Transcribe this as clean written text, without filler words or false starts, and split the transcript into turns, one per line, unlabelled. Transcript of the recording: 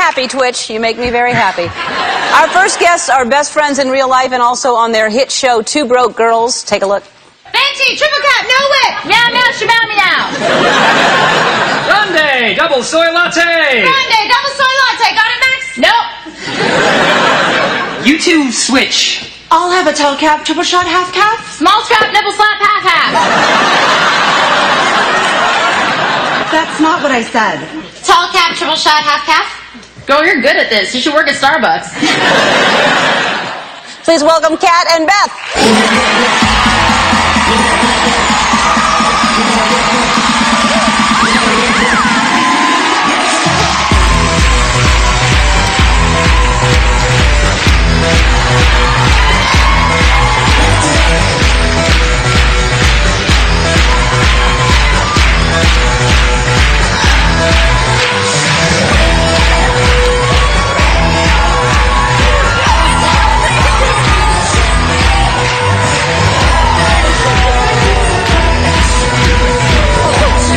happy, Twitch. You make me very happy. Our first guests are best friends in real life and also on their hit show, Two Broke Girls. Take a look.
Fancy, triple cap, no whip.
Meow, meow, shabow, meow.
Grande, double soy latte.
Grande, double soy latte. Got it, Max?
Nope.
You two switch.
I'll have a tall cap, triple shot, half calf.
Small strap, nipple slap, half.
That's not what I said.
Tall cap, triple shot, half calf.
Girl, you're good at this. You should work at Starbucks.
Please welcome Kat and Beth.